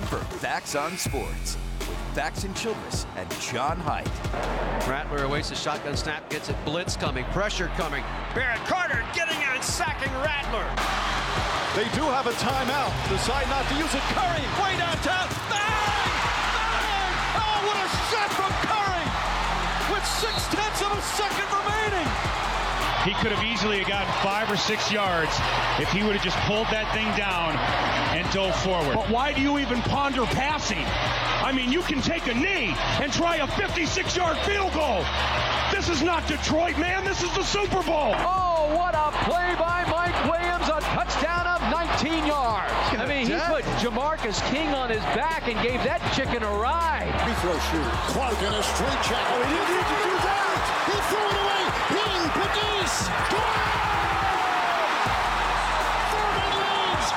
for Facts on Sports with Facts and Childress and John Haidt. Rattler awaits the shotgun snap, gets it, blitz coming, pressure coming. Barrett Carter getting out and sacking Rattler. They do have a timeout. Decide not to use it. Curry, way downtown. Bang! Bang! Oh, what a shot from Curry! With 0.6 of a second remaining. He could have easily gotten 5 or 6 yards if he would have just pulled that thing down and dove forward. But why do you even ponder passing? I mean, you can take a knee and try a 56-yard field goal. This is not Detroit, man. This is the Super Bowl. Oh, what a play by Mike Williams. A touchdown of 19 yards. I mean, he put Jamarcus King on his back and gave that chicken a ride. Free throw shooter. Clark in a straight check. Oh, he didn't need to do that. He threw it away. Ping, Padis. Furman leads.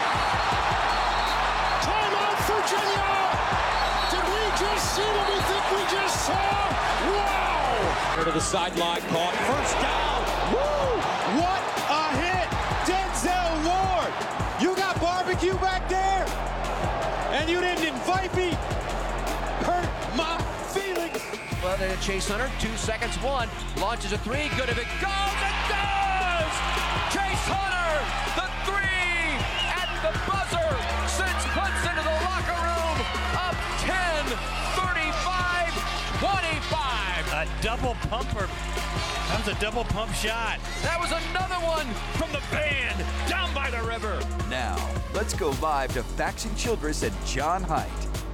Timeout, Virginia. Did we just see what we think we just saw? Wow. To the sideline, caught. First down. Woo! What a hit. Denzel Ward. You got barbecue back there? And you didn't invite me? Hurt my feelings. Well, then Chase Hunter, 2 seconds, 1, launches a 3, good if it goes, it does! Chase Hunter, the 3 at the buzzer, sends Clemson to the locker room, up 10, 35, 25. A double pumper. That was a double pump shot. That was another one from the band down by the river. Now, let's go live to Facts and Childress and John Haidt.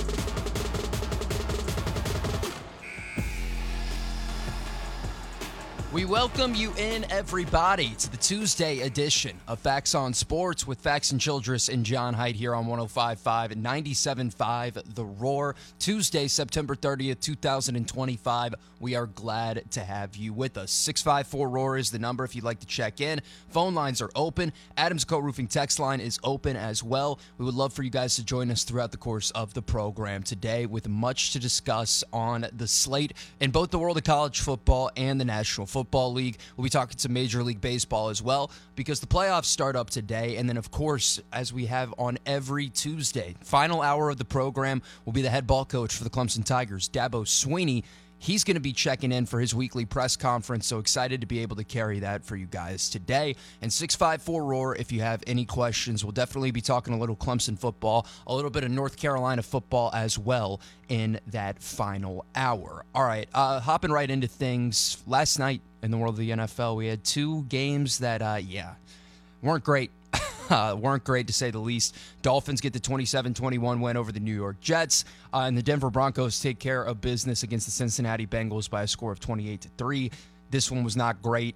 We welcome you in, everybody, to the Tuesday edition of Facts on Sports with Facts and Childress and John Haidt here on 105.5 and 97.5 The Roar. Tuesday, September 30th, 2025. We are glad to have you with us. 654-ROAR is the number if you'd like to check in. Phone lines are open. Adams Coat Roofing text line is open as well. We would love for you guys to join us throughout the course of the program today with much to discuss on the slate in both the world of college football and the National Football League. We'll be talking some Major League Baseball as well because the playoffs start up today. And then, of course, as we have on every Tuesday, final hour of the program will be the head ball coach for the Clemson Tigers, Dabo Swinney. He's going to be checking in for his weekly press conference, so excited to be able to carry that for you guys today. And 654-ROAR, if you have any questions, we'll definitely be talking a little Clemson football, a little bit of North Carolina football as well in that final hour. All right, hopping right into things. Last night in the world of the NFL, we had 2 games that, weren't great. Weren't great to say the least. Dolphins get the 27-21 win over the New York Jets, and the Denver Broncos take care of business against the Cincinnati Bengals by a score of 28-3. This one was not great.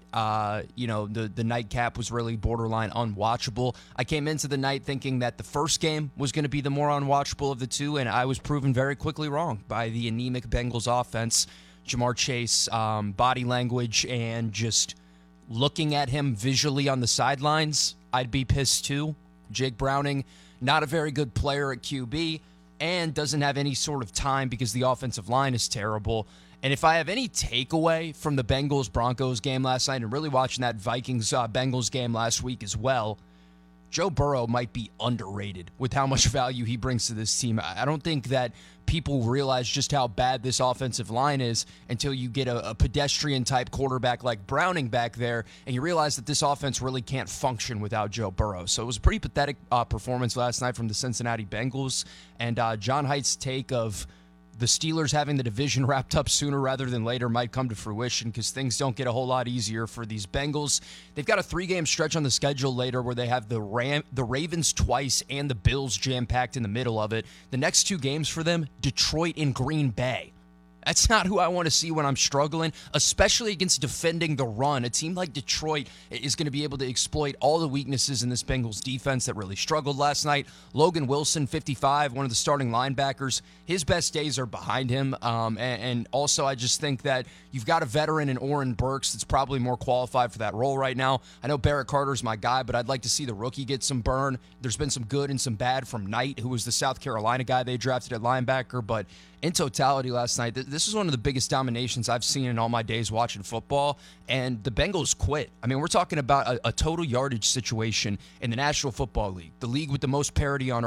The nightcap was really borderline unwatchable. I came into the night thinking that the first game was going to be the more unwatchable of the two, and I was proven very quickly wrong by the anemic Bengals offense. Jamar Chase, body language, and just looking at him visually on the sidelines, I'd be pissed too. Jake Browning, not a very good player at QB, and doesn't have any sort of time because the offensive line is terrible. And if I have any takeaway from the Bengals-Broncos game last night and really watching that Vikings-Bengals game last week as well, Joe Burrow might be underrated with how much value he brings to this team. I don't think that people realize just how bad this offensive line is until you get a pedestrian-type quarterback like Browning back there, and you realize that this offense really can't function without Joe Burrow. So it was a pretty pathetic performance last night from the Cincinnati Bengals, and John Haidt's take of the Steelers having the division wrapped up sooner rather than later might come to fruition because things don't get a whole lot easier for these Bengals. They've got a 3-game stretch on the schedule later where they have the Ravens twice and the Bills jam-packed in the middle of it. The next 2 games for them, Detroit and Green Bay. That's not who I want to see when I'm struggling, especially against defending the run. A team like Detroit is going to be able to exploit all the weaknesses in this Bengals defense that really struggled last night. Logan Wilson, 55, one of the starting linebackers. His best days are behind him. And also, I just think that you've got a veteran in Oren Burks that's probably more qualified for that role right now. I know Barrett Carter's my guy, but I'd like to see the rookie get some burn. There's been some good and some bad from Knight, who was the South Carolina guy they drafted at linebacker, but in totality last night, this was one of the biggest dominations I've seen in all my days watching football, and the Bengals quit. I mean, we're talking about a total yardage situation in the National Football League, the league with the most parity on earth.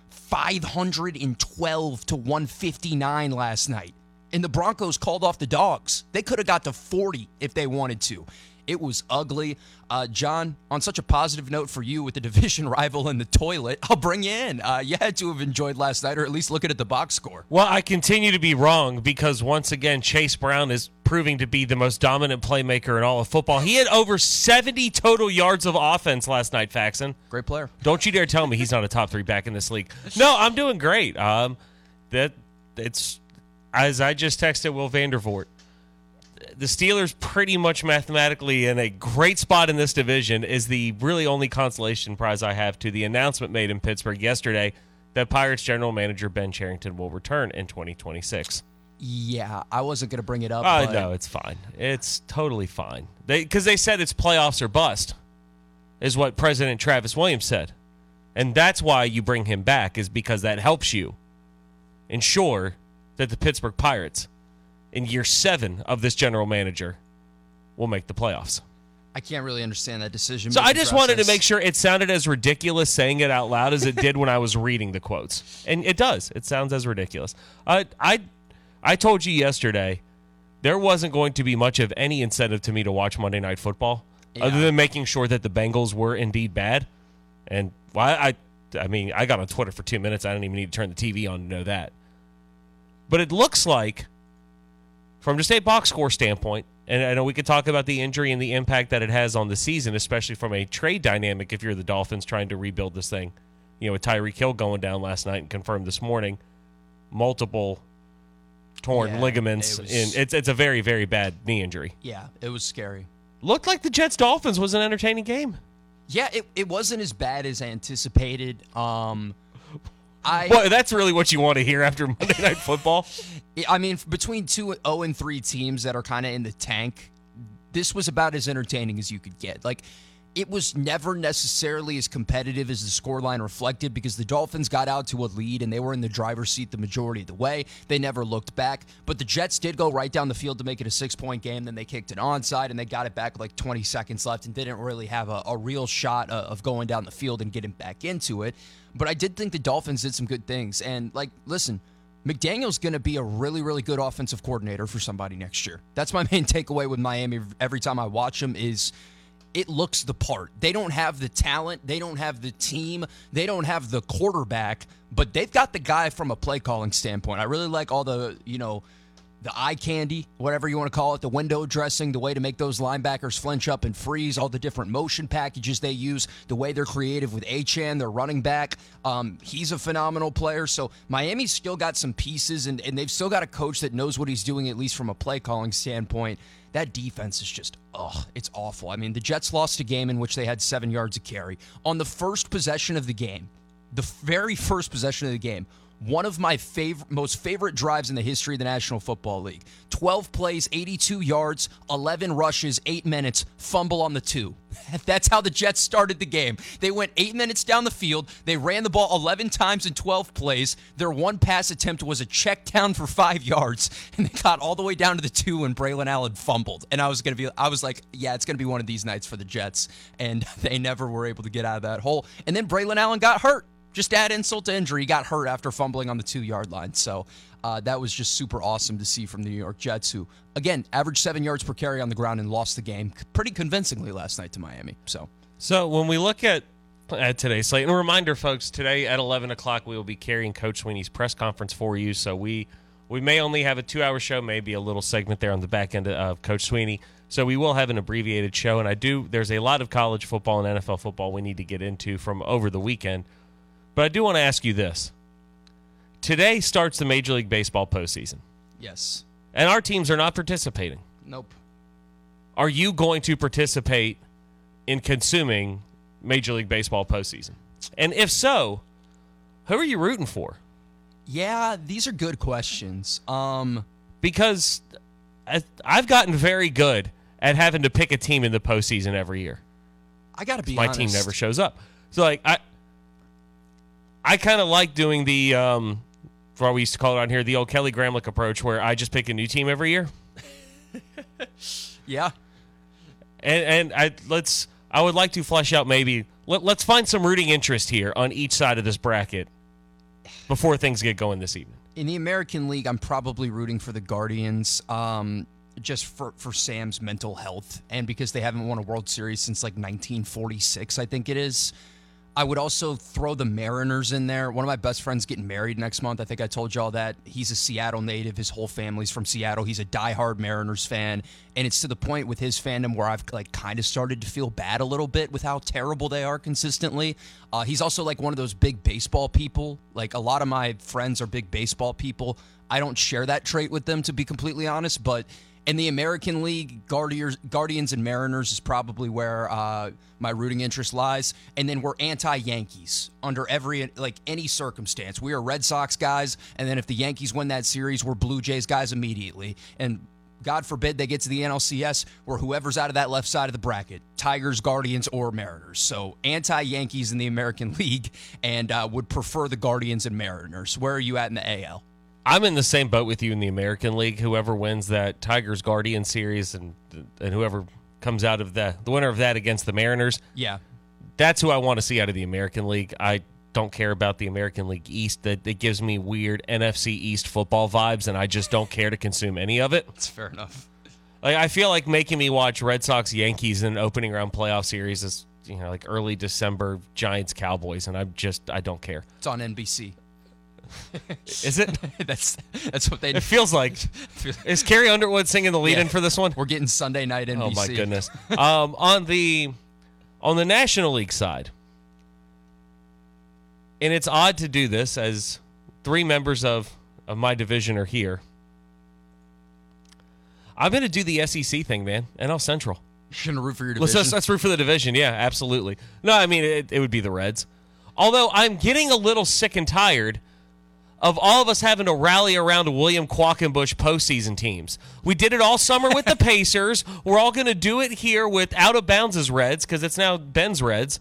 512 to 159 last night. And the Broncos called off the dogs. They could have got to 40 if they wanted to. It was ugly. John, on such a positive note for you with the division rival in the toilet, I'll bring you in. You had to have enjoyed last night, or at least looking at the box score. Well, I continue to be wrong because, once again, Chase Brown is proving to be the most dominant playmaker in all of football. He had over 70 total yards of offense last night, Faxon. Great player. Don't you dare tell me he's not a top 3 back in this league. No, I'm doing great. It's as I just texted Will Vandervoort. The Steelers pretty much mathematically in a great spot in this division is the really only consolation prize I have to the announcement made in Pittsburgh yesterday that Pirates general manager Ben Cherington will return in 2026. Yeah, I wasn't going to bring it up. No, it's fine. It's totally fine. Because they said it's playoffs or bust, is what President Travis Williams said. And that's why you bring him back, is because that helps you ensure that the Pittsburgh Pirates, in year 7 of this general manager, will make the playoffs. I can't really understand that decision. So I just wanted to make sure it sounded as ridiculous saying it out loud as it did when I was reading the quotes. And it does. It sounds as ridiculous. I told you yesterday there wasn't going to be much of any incentive to me to watch Monday Night Football other than making sure that the Bengals were indeed bad. And I got on Twitter for 2 minutes. I didn't even need to turn the TV on to know that. But it looks like, from just a box score standpoint, and I know we could talk about the injury and the impact that it has on the season, especially from a trade dynamic if you're the Dolphins trying to rebuild this thing. You know, with Tyreek Hill going down last night and confirmed this morning, multiple torn ligaments. It's a very, very bad knee injury. Yeah, it was scary. Looked like the Jets-Dolphins was an entertaining game. Yeah, it wasn't as bad as anticipated. Well, that's really what you want to hear after Monday Night Football? I mean, between 2-0-3 teams that are kind of in the tank, this was about as entertaining as you could get. Like, it was never necessarily as competitive as the scoreline reflected because the Dolphins got out to a lead and they were in the driver's seat the majority of the way. They never looked back. But the Jets did go right down the field to make it a 6-point game. Then they kicked an onside and they got it back with like 20 seconds left and didn't really have a real shot of going down the field and getting back into it. But I did think the Dolphins did some good things. And, like, listen, McDaniel's going to be a really, really good offensive coordinator for somebody next year. That's my main takeaway with Miami every time I watch them is it looks the part. They don't have the talent. They don't have the team. They don't have the quarterback. But they've got the guy from a play calling standpoint. I really like all the eye candy, whatever you want to call it, the window dressing, the way to make those linebackers flinch up and freeze, all the different motion packages they use, the way they're creative with Achane, their running back. He's a phenomenal player. So Miami's still got some pieces, and they've still got a coach that knows what he's doing, at least from a play calling standpoint. That defense is just, it's awful. I mean, the Jets lost a game in which they had 7 yards of carry. On the first possession of the game, the very first possession of the game, one of my most favorite drives in the history of the National Football League. 12 plays, 82 yards, 11 rushes, 8 minutes, fumble on the 2. That's how the Jets started the game. They went 8 minutes down the field. They ran the ball 11 times in 12 plays. Their one pass attempt was a check down for 5 yards, and they got all the way down to the 2 when Braylon Allen fumbled. And I was like, yeah, it's going to be one of these nights for the Jets. And they never were able to get out of that hole. And then Braylon Allen got hurt. Just add insult to injury. He got hurt after fumbling on the 2-yard line. So that was just super awesome to see from the New York Jets, who, again, averaged 7 yards per carry on the ground and lost the game pretty convincingly last night to Miami. So when we look at today's slate, and a reminder, folks, today at 11 o'clock we will be carrying Coach Sweeney's press conference for you. So we may only have a 2-hour show, maybe a little segment there on the back end of Coach Sweeney. So we will have an abbreviated show. And there's a lot of college football and NFL football we need to get into from over the weekend. But I do want to ask you this. Today starts the Major League Baseball postseason. Yes. And our teams are not participating. Nope. Are you going to participate in consuming Major League Baseball postseason? And if so, who are you rooting for? Yeah, these are good questions. Because I've gotten very good at having to pick a team in the postseason every year. I got to be honest. My team never shows up. So, like, I kind of like doing the, what we used to call it on here, the old Kelly Gramlich approach, where I just pick a new team every year. Yeah. And I would like to flesh out maybe, let's find some rooting interest here on each side of this bracket before things get going this evening. In the American League, I'm probably rooting for the Guardians just for Sam's mental health and because they haven't won a World Series since like 1946, I think it is. I would also throw the Mariners in there. One of my best friends getting married next month. I think I told y'all that. He's a Seattle native. His whole family's from Seattle. He's a diehard Mariners fan. And it's to the point with his fandom where I've like kind of started to feel bad a little bit with how terrible they are consistently. He's also like one of those big baseball people. Like a lot of my friends are big baseball people. I don't share that trait with them, to be completely honest, but in the American League, Guardians and Mariners is probably where my rooting interest lies. And then we're anti-Yankees under any circumstance. We are Red Sox guys, and then if the Yankees win that series, we're Blue Jays guys immediately. And God forbid they get to the NLCS, we're whoever's out of that left side of the bracket, Tigers, Guardians, or Mariners. So anti-Yankees in the American League, and would prefer the Guardians and Mariners. Where are you at in the AL? I'm in the same boat with you in the American League. Whoever wins that Tigers-Guardian series and whoever comes out of the winner of that against the Mariners, yeah, that's who I want to see out of the American League. I don't care about the American League East. That gives me weird NFC East football vibes, and I just don't care to consume any of it. That's fair enough. Like I feel like making me watch Red Sox-Yankees in an opening round playoff series is like early December Giants-Cowboys, and I don't care. It's on NBC. Is it? That's what they do. It feels like. Is Carrie Underwood singing the lead-in for this one? We're getting Sunday night NBC. Oh my goodness. On the National League side, and it's odd to do this as three members of my division are here. I'm going to do the SEC thing, man. NL Central. You're going to root for your division? Let's root for the division. Yeah, absolutely. No, I mean it would be the Reds. Although I'm getting a little sick and tired of all of us having to rally around William Quackenbush postseason teams. We did it all summer with the Pacers. We're all going to do it here with Out of Bounds' Reds because it's now Ben's Reds.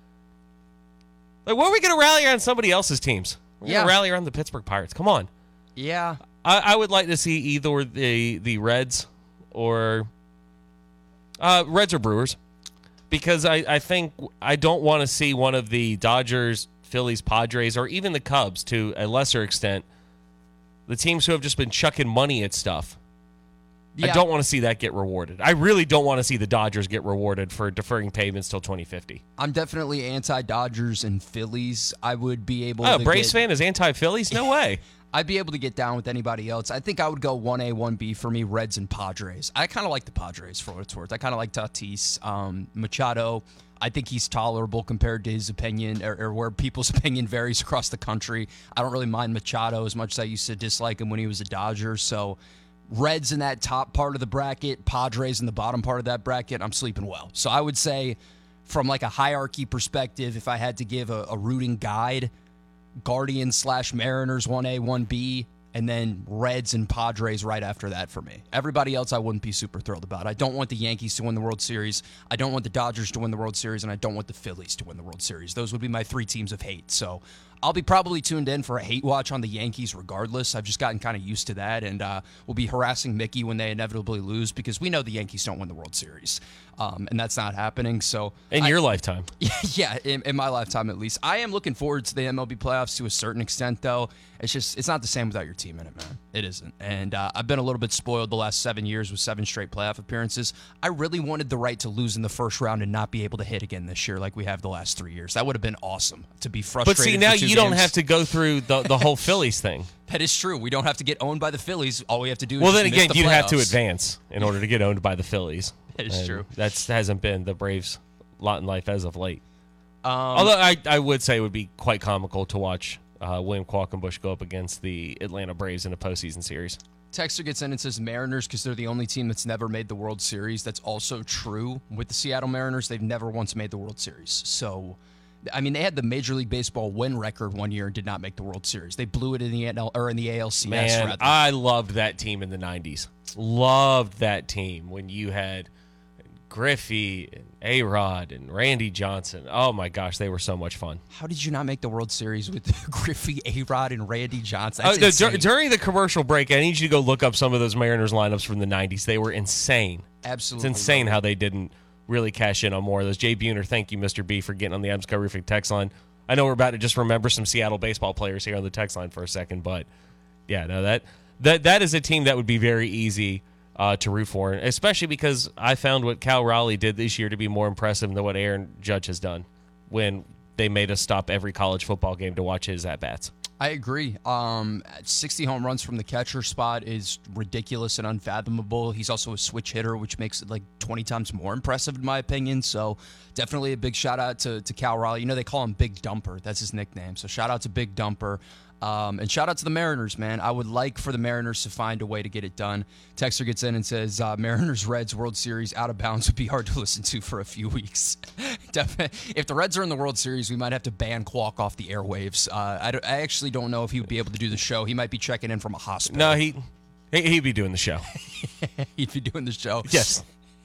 Like, where are we going to rally around somebody else's teams? We're going to rally around the Pittsburgh Pirates. Come on. Yeah. I would like to see either the Reds or Reds or Brewers because I think I don't want to see one of the Dodgers, Phillies, Padres, or even the Cubs to a lesser extent, the teams who have just been chucking money at stuff. Yeah. I don't want to see that get rewarded. I really don't want to see the Dodgers get rewarded for deferring payments till 2050. I'm definitely anti-Dodgers and Phillies. I would be able to Oh, Braves fan is anti-Phillies? No way. I'd be able to get down with anybody else. I think I would go 1A, 1B for me, Reds and Padres. I kind of like the Padres for what it's worth. I kind of like Tatis. Machado, I think he's tolerable compared to his opinion or where people's opinion varies across the country. I don't really mind Machado as much as I used to dislike him when he was a Dodger. So Reds in that top part of the bracket, Padres in the bottom part of that bracket, I'm sleeping well. So I would say from like a hierarchy perspective, if I had to give a rooting guide, Guardians/Mariners 1A, 1B, and then Reds and Padres right after that for me. Everybody else I wouldn't be super thrilled about. I don't want the Yankees to win the World Series. I don't want the Dodgers to win the World Series, and I don't want the Phillies to win the World Series. Those would be my three teams of hate. So I'll be probably tuned in for a hate watch on the Yankees regardless. I've just gotten kind of used to that, and we'll be harassing Mickey when they inevitably lose because we know the Yankees don't win the World Series, and that's not happening. So in your lifetime. Yeah, in my lifetime at least. I am looking forward to the MLB playoffs to a certain extent, though. It's not the same without your team in it, man. It isn't. And I've been a little bit spoiled the last 7 years with 7 straight playoff appearances. I really wanted the right to lose in the first round and not be able to hit again this year like we have the last 3 years. That would have been awesome to be frustrated. But see, now you don't have to go through the whole Phillies thing. That is true. We don't have to get owned by the Phillies. All we have to do is well, then just again, miss the you'd have to playoffs. advance in order to get owned by the Phillies. That is true. That hasn't been the Braves' lot in life as of late. Although I would say it would be quite comical to watch William Quackenbush go up against the Atlanta Braves in a postseason series. Texter gets in and says Mariners because they're the only team that's never made the World Series. That's also true with the Seattle Mariners. They've never once made the World Series. So, I mean, they had the Major League Baseball win record one year and did not make the World Series. They blew it in the ALCS. Man, rather. I loved that team in the 90s. Loved that team when you had Griffey and A-Rod and Randy Johnson. Oh, my gosh, they were so much fun. How did you not make the World Series with Griffey, A-Rod, and Randy Johnson? That's insane. During the commercial break, I need you to go look up some of those Mariners lineups from the 90s. They were insane. Absolutely. It's insane how they didn't really cash in on more of those. Jay Buhner, thank you, Mr. B, for getting on the Absco Roofing text line. I know we're about to just remember some Seattle baseball players here on the text line for a second, but yeah, no, that is a team that would be very easy to root for, especially because I found what Cal Raleigh did this year to be more impressive than what Aaron Judge has done when they made us stop every college football game to watch his at-bats. I agree. 60 home runs from the catcher spot is ridiculous and unfathomable. He's also a switch hitter, which makes it like 20 times more impressive in my opinion. So definitely a big shout out to Cal Raleigh. You know, they call him Big Dumper. That's his nickname. So shout out to Big Dumper. And shout out to the Mariners, man. I would like for the Mariners to find a way to get it done. Texter gets in and says, Mariners-Reds World Series out of bounds would be hard to listen to for a few weeks. If the Reds are in the World Series, we might have to ban Kwok off the airwaves. I actually don't know if he would be able to do the show. He might be checking in from a hospital. No, he'd be doing the show. He'd be doing the show? Yes.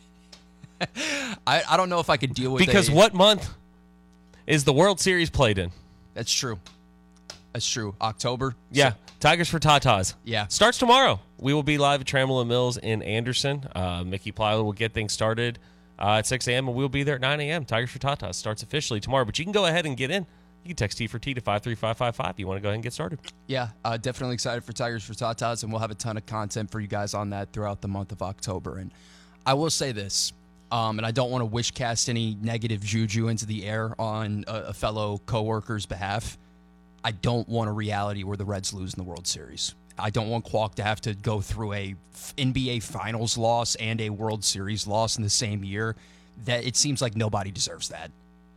I don't know if I could deal with because what month is the World Series played in? That's true. That's true. October? Yeah. Tigers for Tatas. Yeah. Starts tomorrow. We will be live at Trammell Mills in Anderson. Mickey Plyler will get things started at 6 a.m., and we'll be there at 9 a.m. Tigers for Tatas starts officially tomorrow, but you can go ahead and get in. You can text T for T to 53555 if you want to go ahead and get started. Yeah, definitely excited for Tigers for Tatas, and we'll have a ton of content for you guys on that throughout the month of October. And I will say this, and I don't want to wish cast any negative juju into the air on a fellow coworker's behalf. I don't want a reality where the Reds lose in the World Series. I don't want Kwok to have to go through a NBA Finals loss and a World Series loss in the same year. That it seems like nobody deserves that.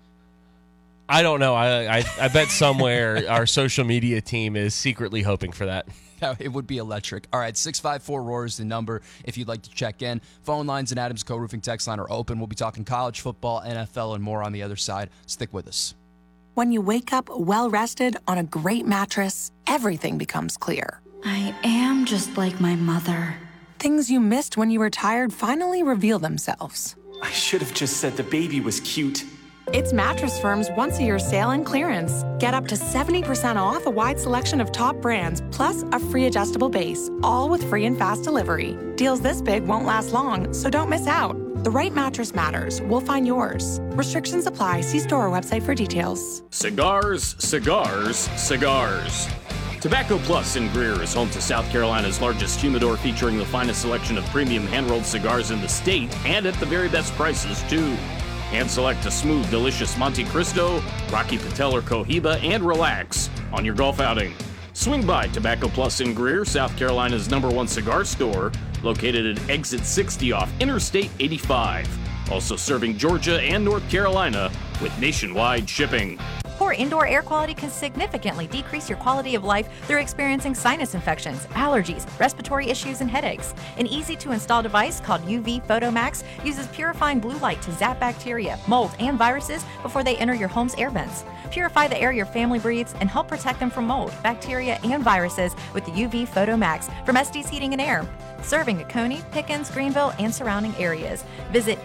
I don't know. I bet somewhere our social media team is secretly hoping for that. It would be electric. All right, 654-ROAR is the number if you'd like to check in. Phone lines and Adams Co-Roofing text line are open. We'll be talking college football, NFL, and more on the other side. Stick with us. When you wake up well-rested on a great mattress, everything becomes clear. I am just like my mother. Things you missed when you were tired finally reveal themselves. I should have just said the baby was cute. It's Mattress Firm's once-a-year sale and clearance. Get up to 70% off a wide selection of top brands, plus a free adjustable base, all with free and fast delivery. Deals this big won't last long, so don't miss out. The right mattress matters. We'll find yours. Restrictions apply. See store or website for details. Cigars, cigars, cigars. Tobacco Plus in Greer is home to South Carolina's largest humidor, featuring the finest selection of premium hand-rolled cigars in the state, and at the very best prices, too. Hand select a smooth, delicious Monte Cristo, Rocky Patel or Cohiba, and relax on your golf outing. Swing by Tobacco Plus in Greer, South Carolina's #1 cigar store, located at Exit 60 off Interstate 85. Also serving Georgia and North Carolina with nationwide shipping. Poor indoor air quality can significantly decrease your quality of life through experiencing sinus infections, allergies, respiratory issues, and headaches. An easy-to-install device called UV Photomax uses purifying blue light to zap bacteria, mold, and viruses before they enter your home's air vents. Purify the air your family breathes and help protect them from mold, bacteria, and viruses with the UV Photomax from Estes Heating and Air. Serving Coney, Pickens, Greenville, and surrounding areas. Visit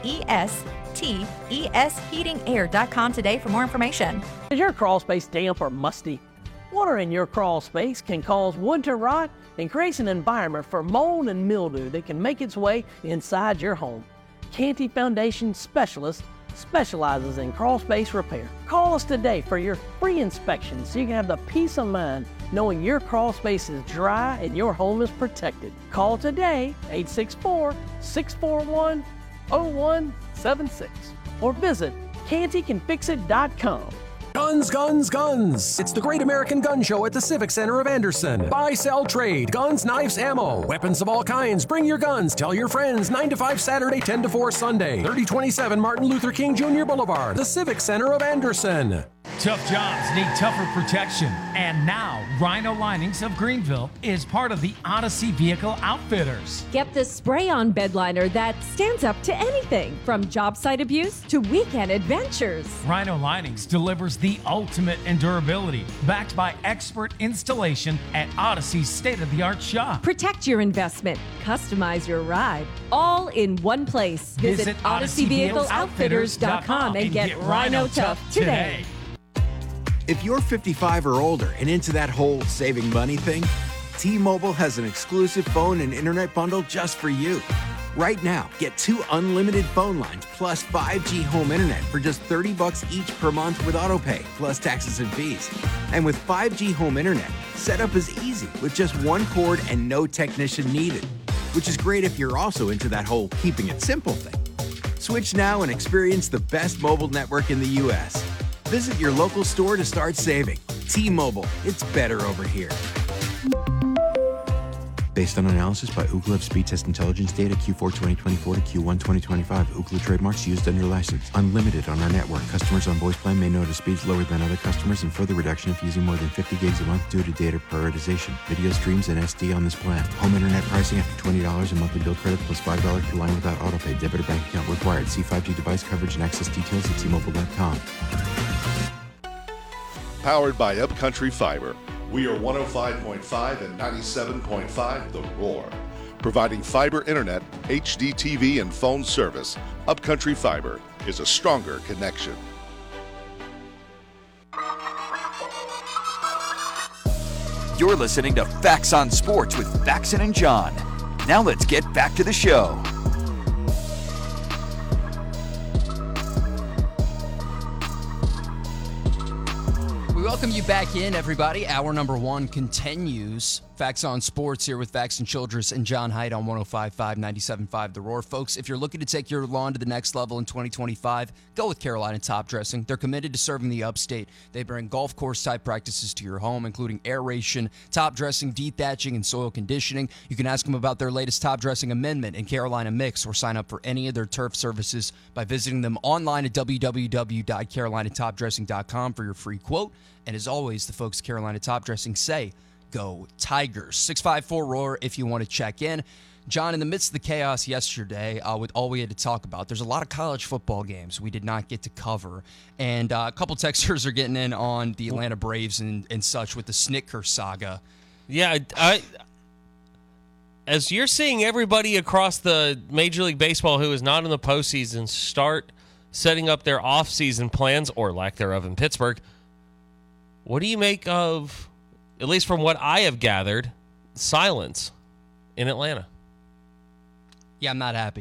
estheatingair.com today for more information. Is your crawl space damp or musty? Water in your crawl space can cause wood to rot and creates an environment for mold and mildew that can make its way inside your home. Canty Foundation Specialist specializes in crawl space repair. Call us today for your free inspection so you can have the peace of mind knowing your crawl space is dry and your home is protected. Call today, 864-641-0176, or visit cantycanfixit.com. Guns, guns, guns. It's the Great American Gun Show at the Civic Center of Anderson. Buy, sell, trade. Guns, knives, ammo. Weapons of all kinds. Bring your guns. Tell your friends. 9 to 5 Saturday, 10 to 4 Sunday. 3027 Martin Luther King Jr. Boulevard. The Civic Center of Anderson. Tough jobs need tougher protection. And now, Rhino Linings of Greenville is part of the Odyssey Vehicle Outfitters. Get the spray-on bed liner that stands up to anything, from job site abuse to weekend adventures. Rhino Linings delivers the ultimate in durability, backed by expert installation at Odyssey's state-of-the-art shop. Protect your investment, customize your ride, all in one place. Visit OdysseyVehicleOutfitters.com and get Rhino Tough today. If you're 55 or older and into that whole saving money thing, T-Mobile has an exclusive phone and internet bundle just for you. Right now, get 2 unlimited phone lines plus 5G home internet for just $30 each per month with AutoPay, plus taxes and fees. And with 5G home internet, setup is easy with just 1 cord and no technician needed, which is great if you're also into that whole keeping it simple thing. Switch now and experience the best mobile network in the U.S. Visit your local store to start saving. T-Mobile, it's better over here. Based on analysis by Ookla Speed Test Intelligence data Q4 2024 to Q1 2025. Ookla trademarks used under license. Unlimited on our network. Customers on voice plan may notice speeds lower than other customers and further reduction if using more than 50 gigs a month due to data prioritization. Video streams and SD on this plan. Home internet pricing after $20 in monthly bill credit plus $5 per line without autopay. Debit or bank account required. See 5G device coverage and access details at T-Mobile.com. Powered by Upcountry Fiber. We are 105.5 and 97.5 The Roar. Providing fiber internet, HD TV, and phone service, Upcountry Fiber is a stronger connection. You're listening to Facts on Sports with Faxon and John. Now let's get back to the show. We welcome you back in, everybody. Hour number 1 continues. Facts on Sports here with Faxon Childress and John Haidt on 105.5, 97.5 The Roar. Folks, if you're looking to take your lawn to the next level in 2025, go with Carolina Top Dressing. They're committed to serving the upstate. They bring golf course-type practices to your home, including aeration, top dressing, dethatching, and soil conditioning. You can ask them about their latest top dressing amendment and Carolina Mix, or sign up for any of their turf services by visiting them online at www.carolinatopdressing.com for your free quote. And as always, the folks at Carolina Top Dressing say, go Tigers. 654-ROAR if you want to check in. John, in the midst of the chaos yesterday, with all we had to talk about, there's a lot of college football games we did not get to cover. And a couple texters are getting in on the Atlanta Braves and such with the Snitker saga. Yeah, as you're seeing everybody across the Major League Baseball who is not in the postseason start setting up their offseason plans, or lack thereof, in Pittsburgh, what do you make of, at least from what I have gathered, silence in Atlanta? Yeah, I'm not happy.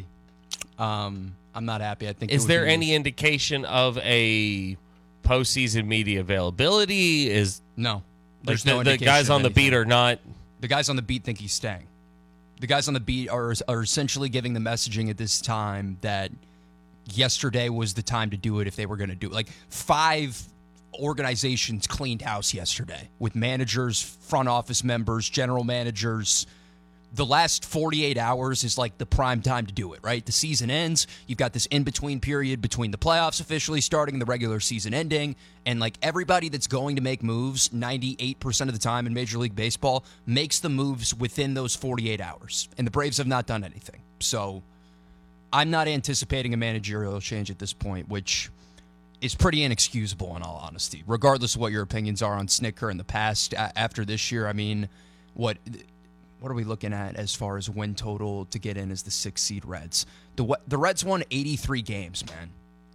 I'm not happy. I think. Is there any indication of a postseason media availability? No. There's no indication. The guys on the beat are not. The guys on the beat think he's staying. The guys on the beat are essentially giving the messaging at this time that yesterday was the time to do it if they were going to do it. Like 5 organizations cleaned house yesterday with managers, front office members, general managers. The last 48 hours is like the prime time to do it, right? The season ends. You've got this in-between period between the playoffs officially starting and the regular season ending. And like everybody that's going to make moves 98% of the time in Major League Baseball makes the moves within those 48 hours. And the Braves have not done anything. So I'm not anticipating a managerial change at this point, which is pretty inexcusable in all honesty, regardless of what your opinions are on Snitker in the past. After this year, I mean, what are we looking at as far as win total to get in as the 6th seed Reds? The Reds won 83 games, man.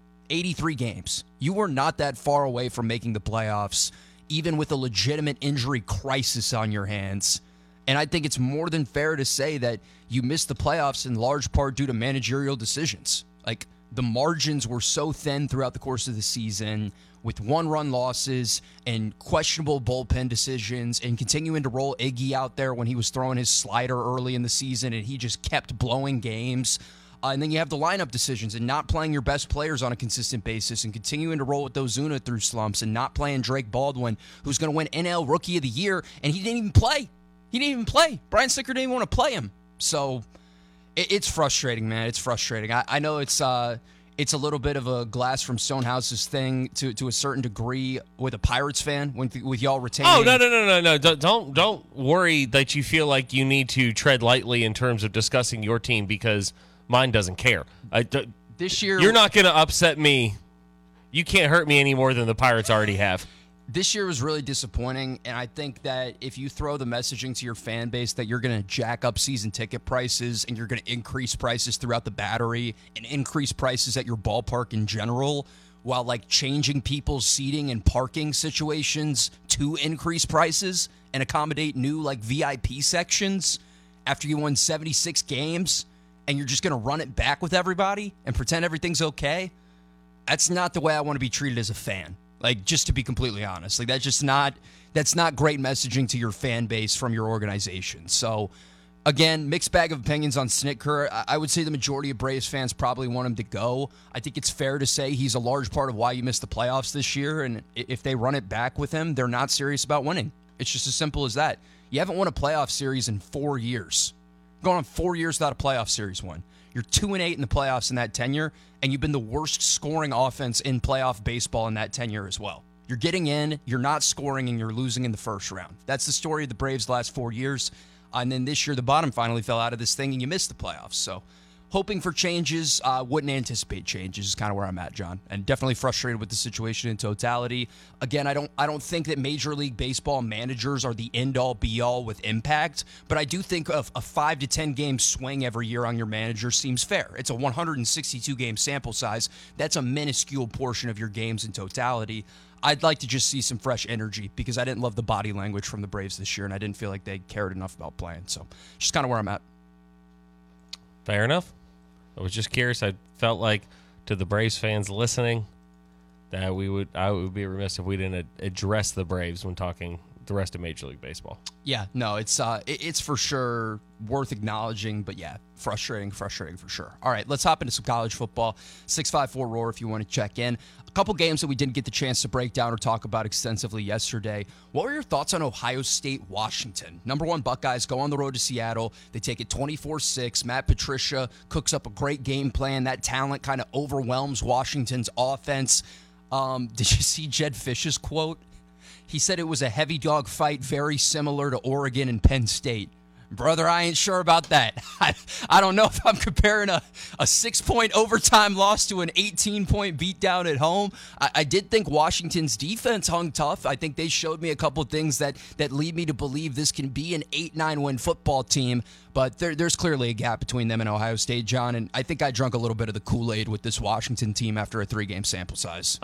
83 games. You were not that far away from making the playoffs, even with a legitimate injury crisis on your hands. And I think it's more than fair to say that you missed the playoffs in large part due to managerial decisions. Like, the margins were so thin throughout the course of the season with 1-run losses and questionable bullpen decisions and continuing to roll Iggy out there when he was throwing his slider early in the season and he just kept blowing games. And then you have the lineup decisions and not playing your best players on a consistent basis and continuing to roll with Ozuna through slumps and not playing Drake Baldwin, who's going to win NL Rookie of the Year, and he didn't even play. Brian Snitker didn't even want to play him. So it's frustrating, man. It's frustrating. I know it's a little bit of a glass from Stonehouse's thing to a certain degree with a Pirates fan with y'all retaining. Oh, no. Don't worry that you feel like you need to tread lightly in terms of discussing your team because mine doesn't care. This year, you're not going to upset me. You can't hurt me any more than the Pirates already have. This year was really disappointing, and I think that if you throw the messaging to your fan base that you're going to jack up season ticket prices and you're going to increase prices throughout the Battery and increase prices at your ballpark in general while like changing people's seating and parking situations to increase prices and accommodate new like VIP sections after you won 76 games and you're just going to run it back with everybody and pretend everything's okay, that's not the way I want to be treated as a fan. Like, just to be completely honest, like that's not great messaging to your fan base from your organization. So, again, mixed bag of opinions on Snitker. I would say the majority of Braves fans probably want him to go. I think it's fair to say he's a large part of why you missed the playoffs this year, and if they run it back with him, they're not serious about winning. It's just as simple as that. You haven't won a playoff series in 4 years. Going on 4 years without a playoff series win. You're 2-8 in the playoffs in that tenure, and you've been the worst scoring offense in playoff baseball in that tenure as well. You're getting in, you're not scoring, and you're losing in the first round. That's the story of the Braves the last 4 years. And then this year, the bottom finally fell out of this thing, and you missed the playoffs. So, hoping for changes, wouldn't anticipate changes is kind of where I'm at, John. And definitely frustrated with the situation in totality. Again, I don't think that Major League Baseball managers are the end-all, be-all with impact, but I do think of a 5 to 10 game swing every year on your manager seems fair. It's a 162-game sample size. That's a minuscule portion of your games in totality. I'd like to just see some fresh energy because I didn't love the body language from the Braves this year, and I didn't feel like they cared enough about playing. So, just kind of where I'm at. Fair enough. I was just curious. I felt like to the Braves fans listening that I would be remiss if we didn't address the Braves when talking the rest of Major League Baseball. Yeah, no, it's for sure worth acknowledging, but yeah, frustrating for sure. All right, let's hop into some college football. 654-ROAR if you want to check in. A couple games that we didn't get the chance to break down or talk about extensively yesterday. What were your thoughts on Ohio State, Washington? Number 1 Buckeyes go on the road to Seattle. They take it 24-6. Matt Patricia cooks up a great game plan. That talent kind of overwhelms Washington's offense. Did you see Jed Fish's quote? He said it was a heavy dog fight very similar to Oregon and Penn State. Brother, I ain't sure about that. I don't know if I'm comparing a 6-point overtime loss to an 18-point beatdown at home. I did think Washington's defense hung tough. I think they showed me a couple things that lead me to believe this can be an 8-9 win football team. But there's clearly a gap between them and Ohio State, John. And I think I drunk a little bit of the Kool-Aid with this Washington team after a 3-game sample size.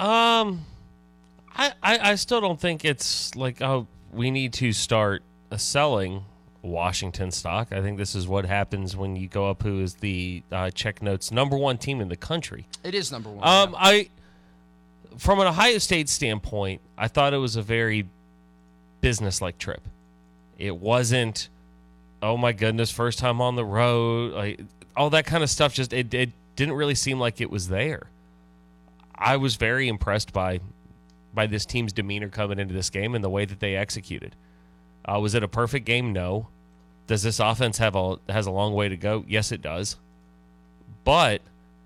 I still don't think it's like, oh, we need to start selling Washington stock. I think this is what happens when you go up who is the Check Notes #1 team in the country. It is number 1. From an Ohio State standpoint, I thought it was a very business-like trip. It wasn't, oh my goodness, first time on the road, like all that kind of stuff. Just it didn't really seem like it was there. I was very impressed by this team's demeanor coming into this game and the way that they executed. Was it a perfect game? No. Does this offense has a long way to go? Yes, it does. But,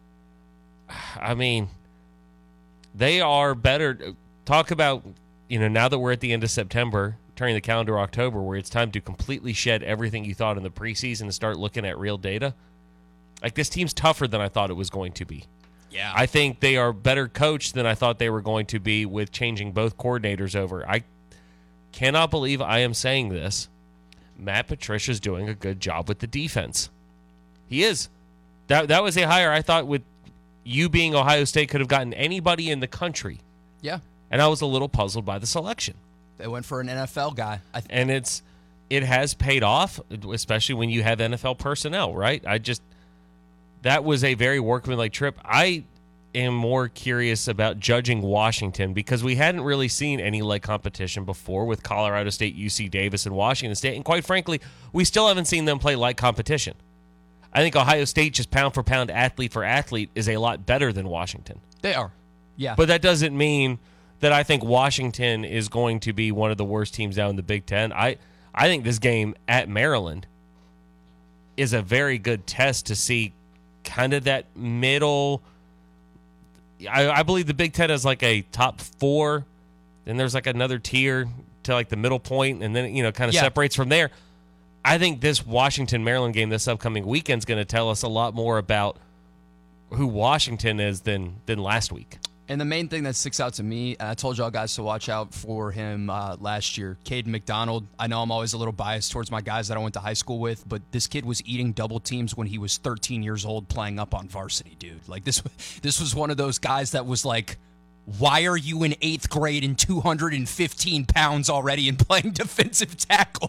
I mean, they are better. Talk about, now that we're at the end of September, turning the calendar October, where it's time to completely shed everything you thought in the preseason and start looking at real data. Like, this team's tougher than I thought it was going to be. Yeah. I think they are better coached than I thought they were going to be with changing both coordinators over. I cannot believe I am saying this. Matt Patricia's doing a good job with the defense. He is. That was a hire I thought with you being Ohio State could have gotten anybody in the country. Yeah. And I was a little puzzled by the selection. They went for an NFL guy. And it has paid off, especially when you have NFL personnel, right? That was a very workmanlike trip. I am more curious about judging Washington because we hadn't really seen any like competition before with Colorado State, UC Davis, and Washington State. And quite frankly, we still haven't seen them play like competition. I think Ohio State, just pound for pound, athlete for athlete, is a lot better than Washington. They are. Yeah. But that doesn't mean that I think Washington is going to be one of the worst teams down in the Big Ten. I think this game at Maryland is a very good test to see kind of that middle. I believe the Big Ten has like a top 4, then there's like another tier to like the middle point, and then kind of separates from there. I think this Washington-Maryland game this upcoming weekend is going to tell us a lot more about who Washington is than last week. And the main thing that sticks out to me, and I told y'all guys to watch out for him last year, Caden McDonald. I know I'm always a little biased towards my guys that I went to high school with, but this kid was eating double teams when he was 13 years old playing up on varsity, dude. Like, this was one of those guys that was like, why are you in 8th grade and 215 pounds already and playing defensive tackle?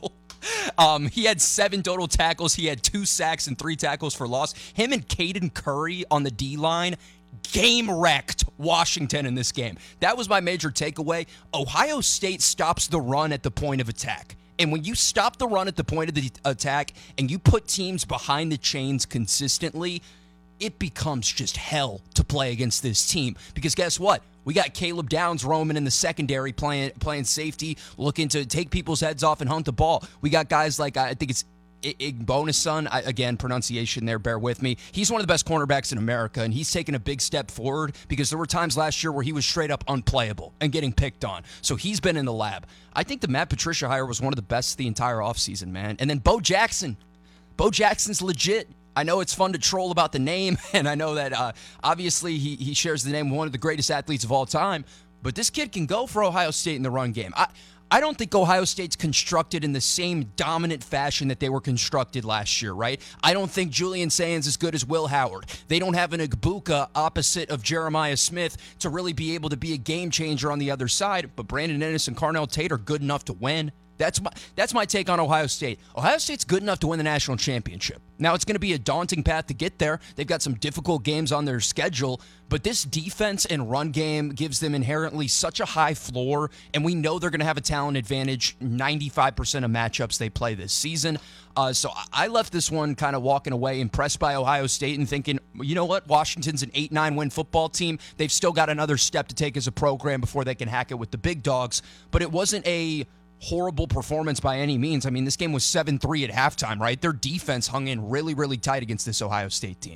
He had 7 total tackles. He had 2 sacks and 3 tackles for loss. Him and Caden Curry on the D-line game wrecked Washington in this game. That was my major takeaway. Ohio State stops the run at the point of attack. And when you stop the run at the point of the attack and you put teams behind the chains consistently, it becomes just hell to play against this team. Because guess what? We got Caleb Downs roaming in the secondary playing safety, looking to take people's heads off and hunt the ball. We got guys like, I think it's Igbonason, again, pronunciation there, bear with me. He's one of the best cornerbacks in America, and he's taken a big step forward because there were times last year where he was straight up unplayable and getting picked on. So he's been in the lab. I think the Matt Patricia hire was one of the best the entire offseason, man. And then Bo Jackson. Bo Jackson's legit. I know it's fun to troll about the name, and I know that obviously he shares the name of one of the greatest athletes of all time, but this kid can go for Ohio State in the run game. I don't think Ohio State's constructed in the same dominant fashion that they were constructed last year, right? I don't think Julian Sainz is good as Will Howard. They don't have an Igbuka opposite of Jeremiah Smith to really be able to be a game changer on the other side, but Brandon Ennis and Carnell Tate are good enough to win. That's my take on Ohio State. Ohio State's good enough to win the national championship. Now, it's going to be a daunting path to get there. They've got some difficult games on their schedule, but this defense and run game gives them inherently such a high floor, and we know they're going to have a talent advantage 95% of matchups they play this season. So I left this one kind of walking away impressed by Ohio State and thinking, you know what, Washington's an 8-9 win football team. They've still got another step to take as a program before they can hack it with the big dogs, but it wasn't a horrible performance by any means. I mean, this game was 7-3 at halftime, right? Their defense hung in really, really tight against this Ohio State team.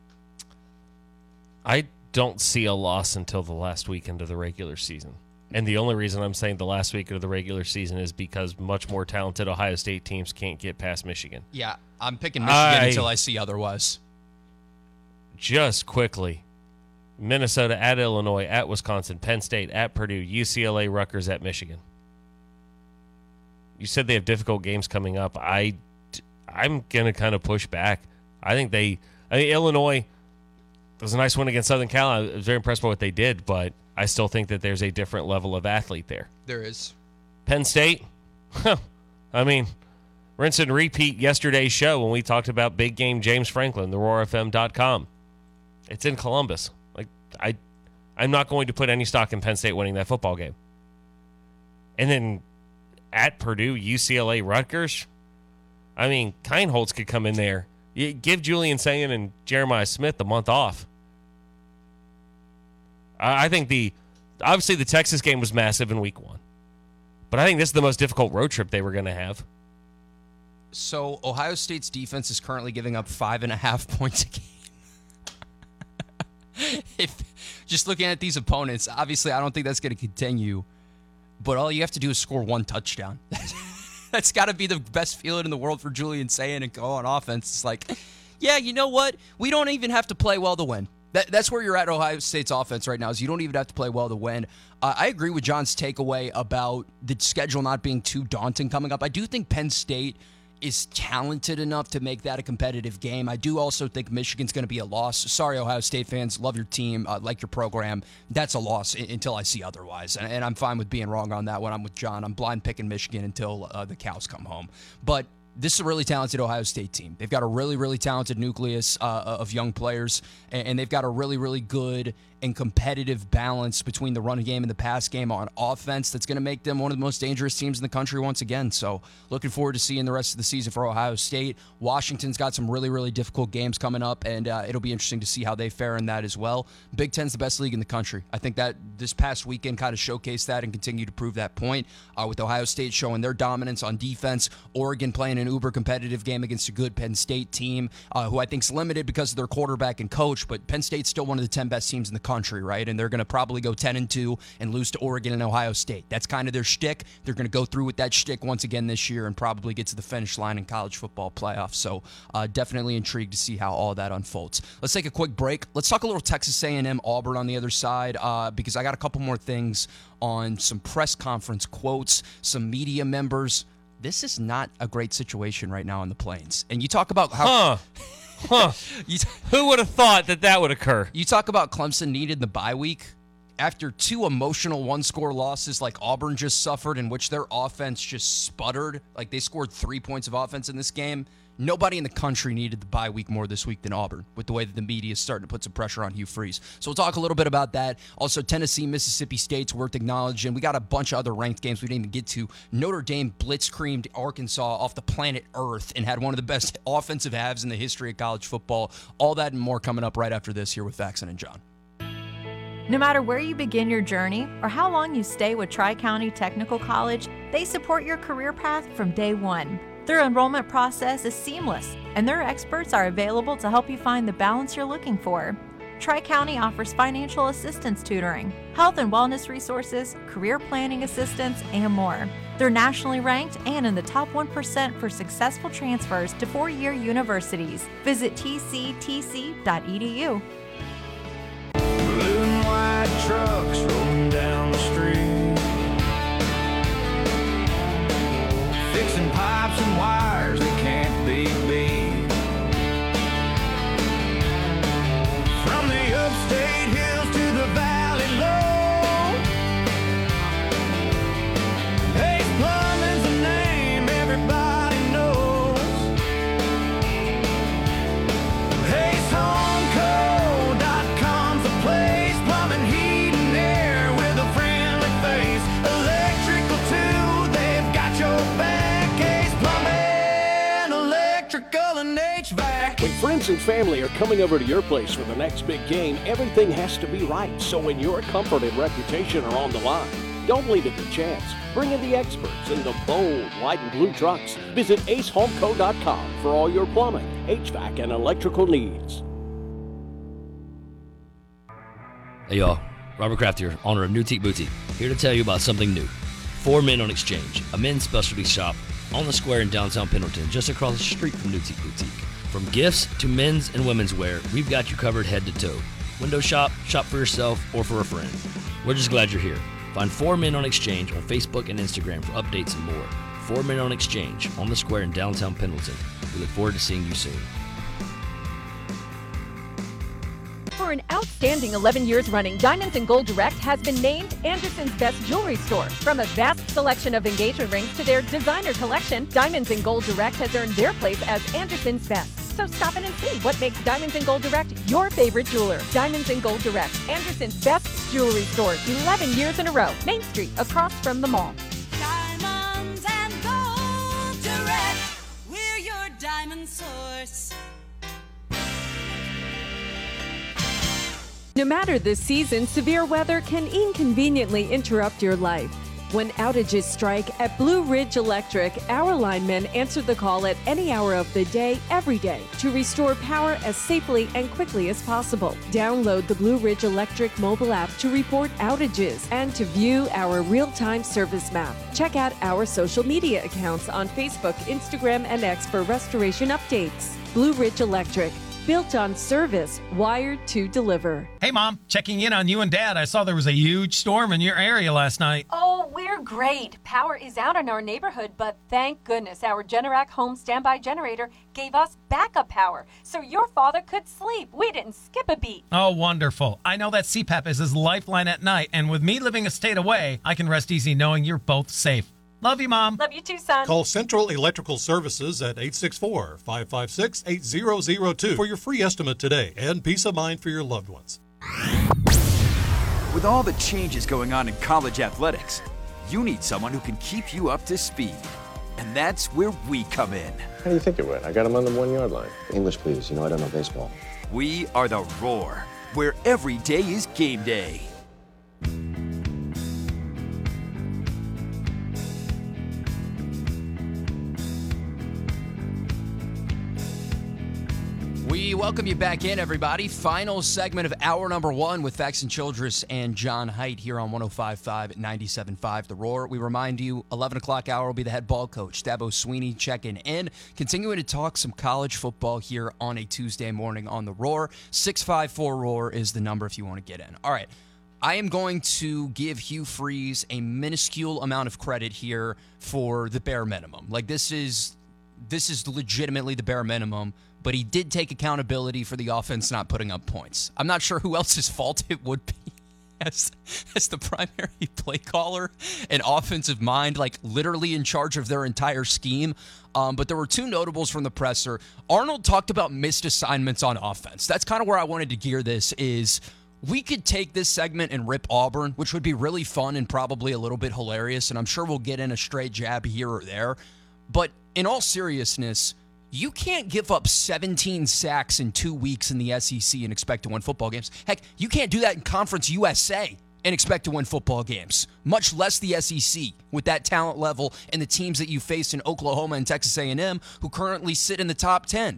I don't see a loss until the last weekend of the regular season. And the only reason I'm saying the last week of the regular season is because much more talented Ohio State teams can't get past Michigan. Yeah, I'm picking Michigan until I see otherwise. Just quickly, Minnesota at Illinois, at Wisconsin, Penn State, at Purdue, UCLA, Rutgers, at Michigan. You said they have difficult games coming up. I'm going to kind of push back. I think Illinois, it was a nice win against Southern Cal. I was very impressed by what they did, but I still think that there's a different level of athlete there. There is. Penn State, I mean, rinse and repeat yesterday's show when we talked about big game James Franklin, the RoarFM.com. It's in Columbus. Like I'm not going to put any stock in Penn State winning that football game. And then at Purdue, UCLA, Rutgers, I mean, Keinholz could come in there. You give Julian Sayin and Jeremiah Smith the month off. I think obviously the Texas game was massive in week 1. But I think this is the most difficult road trip they were going to have. So Ohio State's defense is currently giving up 5.5 points a game. Just looking at these opponents, obviously I don't think that's going to continue. But all you have to do is score 1 touchdown. That's got to be the best feeling in the world for Julian Sayin and go on offense. It's like, yeah, you know what? We don't even have to play well to win. That's where you're at Ohio State's offense right now, is you don't even have to play well to win. I agree with John's takeaway about the schedule not being too daunting coming up. I do think Penn State is talented enough to make that a competitive game. I do also think Michigan's going to be a loss. Sorry, Ohio State fans. Love your team. Like your program. That's a loss until I see otherwise. And I'm fine with being wrong on that one. I'm with John. I'm blind picking Michigan until the cows come home. But this is a really talented Ohio State team. They've got a really, really talented nucleus of young players, and they've got a really, really good and competitive balance between the run game and the pass game on offense that's going to make them one of the most dangerous teams in the country once again. So looking forward to seeing the rest of the season for Ohio State. Washington's got some really, really difficult games coming up, and it'll be interesting to see how they fare in that as well. Big Ten's the best league in the country. I think that this past weekend kind of showcased that and continued to prove that point with Ohio State showing their dominance on defense, Oregon playing an uber competitive game against a good Penn State team who I think is limited because of their quarterback and coach, but Penn State's still one of the 10 best teams in the country, right? And they're going to probably go 10-2 and lose to Oregon and Ohio State. That's kind of their shtick. They're going to go through with that shtick once again this year and probably get to the finish line in college football playoffs. So definitely intrigued to see how all that unfolds. Let's take a quick break. Let's talk a little Texas A&M Auburn on the other side because I got a couple more things on some press conference quotes, some media members. This is not a great situation right now on the Plains. And you talk about how... Who would have thought that would occur? You talk about Clemson needed the bye week. after 2 emotional one-score losses like Auburn just suffered, in which their offense just sputtered, like they scored 3 points of offense in this game, nobody in the country needed the bye week more this week than Auburn, with the way that the media is starting to put some pressure on Hugh Freeze. So we'll talk a little bit about that. Also, Tennessee, Mississippi State's worth acknowledging. We got a bunch of other ranked games we didn't even get to. Notre Dame blitzkrieged Arkansas off the planet Earth and had one of the best offensive halves in the history of college football. All that and more coming up right after this here with Faxon and John. No matter where you begin your journey or how long you stay with Tri-County Technical College, they support your career path from day one. Their enrollment process is seamless, and their experts are available to help you find the balance you're looking for. Tri-County offers financial assistance tutoring, health and wellness resources, career planning assistance, and more. They're nationally ranked and in the top 1% for successful transfers to 4-year universities. Visit tctc.edu. Blue and white trucks rolling down the street, fixing pipes and wires that can't be beat. From the upstate hills to the valley low, Ace Plumbing's the name everybody knows. AceHomeCo.com's the place, plumbing, heat, and air with a friendly face. Electrical too, they've got your back. Ace Plumbing, electrical, and HVAC. When friends and family are coming over to your place for the next big game, everything has to be right. So when your comfort and reputation are on the line, don't leave it to chance. Bring in the experts in the bold white and blue trucks. Visit acehomeco.com for all your plumbing, HVAC, and electrical needs. Hey y'all, Robert Kraft here, owner of New Teak Boutique, here to tell you about something new. 4 Men on Exchange, a men's specialty shop on the square in downtown Pendleton, just across the street from New Teak Boutique. From gifts to men's and women's wear, we've got you covered head to toe. Window shop, shop for yourself or for a friend. We're just glad you're here. Find 4 Men on Exchange on Facebook and Instagram for updates and more. 4 Men on Exchange on the square in downtown Pendleton. We look forward to seeing you soon. For an outstanding 11 years running, Diamonds and Gold Direct has been named Anderson's best jewelry store. From a vast selection of engagement rings to their designer collection, Diamonds and Gold Direct has earned their place as Anderson's best. So stop in and see what makes Diamonds and Gold Direct your favorite jeweler. Diamonds and Gold Direct, Anderson's best jewelry store, 11 years in a row. Main Street, across from the mall. Diamonds and Gold Direct, we're your diamond source. No matter the season, severe weather can inconveniently interrupt your life. When outages strike at Blue Ridge Electric, our linemen answer the call at any hour of the day, every day, to restore power as safely and quickly as possible. Download the Blue Ridge Electric mobile app to report outages and to view our real-time service map. Check out our social media accounts on Facebook, Instagram, and X for restoration updates. Blue Ridge Electric, built on service, wired to deliver. Hey, Mom, checking in on you and Dad. I saw there was a huge storm in your area last night. Oh, we're great. Power is out in our neighborhood, but thank goodness our Generac home standby generator gave us backup power, so your father could sleep. We didn't skip a beat. Oh, wonderful. I know that CPAP is his lifeline at night, and with me living a state away, I can rest easy knowing you're both safe. Love you, Mom. Love you too, son. Call Central Electrical Services at 864-556-8002 for your free estimate today and peace of mind for your loved ones. With all the changes going on in college athletics, you need someone who can keep you up to speed. And that's where we come in. How do you think it went? I got him on the 1 yard line. English, please. You know I don't know baseball. We are the Roar, where every day is game day. We welcome you back in, everybody. Final segment of hour number 1 with Faxon Childress and John Haidt here on 105.5 at 97.5 The Roar. We remind you, 11 o'clock hour will be the head ball coach, Dabo Sweeney, checking in. Continuing to talk some college football here on a Tuesday morning on The Roar. 654-ROAR is the number if you want to get in. All right. I am going to give Hugh Freeze a minuscule amount of credit here for the bare minimum. Like, this is legitimately the bare minimum. But he did take accountability for the offense not putting up points. I'm not sure who else's fault it would be. as the primary play caller and offensive mind, like literally in charge of their entire scheme. But there were two notables from the presser. Arnold talked about missed assignments on offense. That's kind of where I wanted to gear this is we could take this segment and rip Auburn, which would be really fun and probably a little bit hilarious, and I'm sure we'll get in a stray jab here or there. But in all seriousness, you can't give up 17 sacks in 2 weeks in the SEC and expect to win football games. Heck, you can't do that in Conference USA and expect to win football games, much less the SEC with that talent level and the teams that you faced in Oklahoma and Texas A&M who currently sit in the top 10.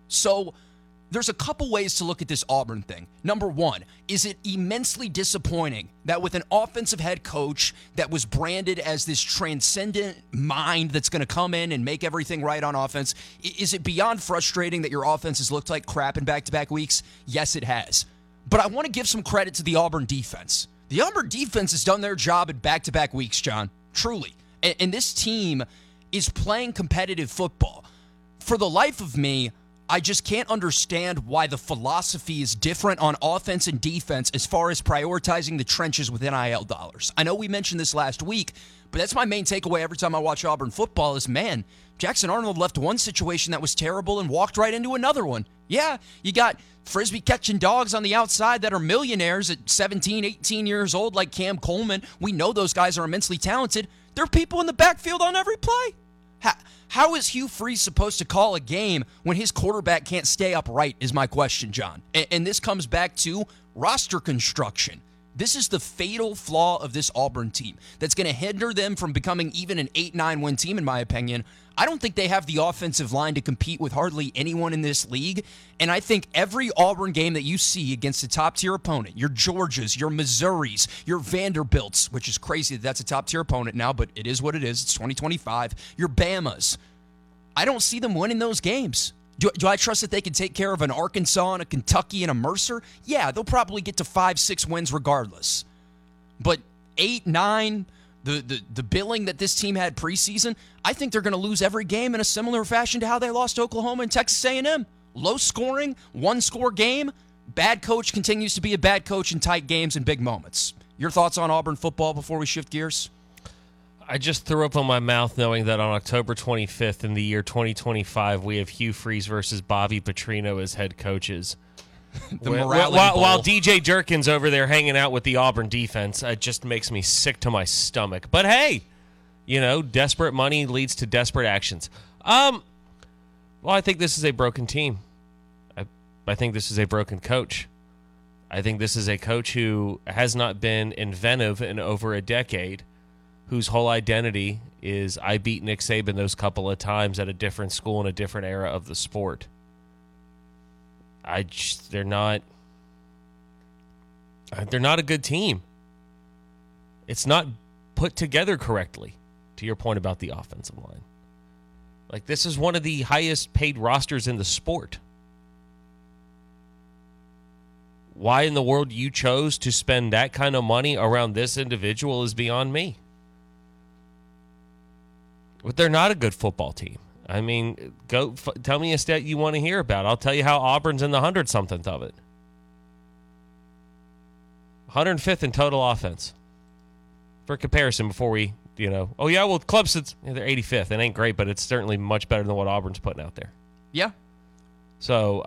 So there's a couple ways to look at this Auburn thing. Number one, is it immensely disappointing that with an offensive head coach that was branded as this transcendent mind that's going to come in and make everything right on offense, is it beyond frustrating that your offense has looked like crap in back-to-back weeks? Yes, it has. But I want to give some credit to the Auburn defense. The Auburn defense has done their job in back-to-back weeks, John. Truly. And this team is playing competitive football. For the life of me, I just can't understand why the philosophy is different on offense and defense as far as prioritizing the trenches with NIL dollars. I know we mentioned this last week, but that's my main takeaway every time I watch Auburn football is, man, Jackson Arnold left one situation that was terrible and walked right into another one. Yeah, you got Frisbee catching dogs on the outside that are millionaires at 17, 18 years old like Cam Coleman. We know those guys are immensely talented. There are people in the backfield on every play. How is Hugh Freeze supposed to call a game when his quarterback can't stay upright is my question, John. And this comes back to roster construction. This is the fatal flaw of this Auburn team that's going to hinder them from becoming even an 8-9 win team, in my opinion. I don't think they have the offensive line to compete with hardly anyone in this league. And I think every Auburn game that you see against a top-tier opponent, your Georgias, your Missouris, your Vanderbilts, which is crazy that that's a top-tier opponent now, but it is what it is. It's 2025. Your Bamas. I don't see them winning those games. Do I trust that they can take care of an Arkansas and a Kentucky and a Mercer? Yeah, they'll probably get to 5-6 wins regardless. But 8-9, the billing that this team had preseason, I think they're going to lose every game in a similar fashion to how they lost Oklahoma and Texas A&M. Low scoring, one-score game. Bad coach continues to be a bad coach in tight games and big moments. Your thoughts on Auburn football before we shift gears? I just threw up on my mouth knowing that on October 25th in the year 2025, we have Hugh Freeze versus Bobby Petrino as head coaches. While DJ Jerkins over there hanging out with the Auburn defense, it just makes me sick to my stomach. But hey, desperate money leads to desperate actions. Well, I think this is a broken team. I think this is a broken coach. I think this is a coach who has not been inventive in over a decade, whose whole identity is I beat Nick Saban those couple of times at a different school in a different era of the sport. They're not a good team. It's not put together correctly, to your point about the offensive line. Like, this is one of the highest paid rosters in the sport. Why in the world you chose to spend that kind of money around this individual is beyond me. But they're not a good football team. I mean, tell me a stat you want to hear about. I'll tell you how Auburn's in the 100-something of it. 105th in total offense. For comparison, before we, Clemson's, they're 85th. It ain't great, but it's certainly much better than what Auburn's putting out there. Yeah. So,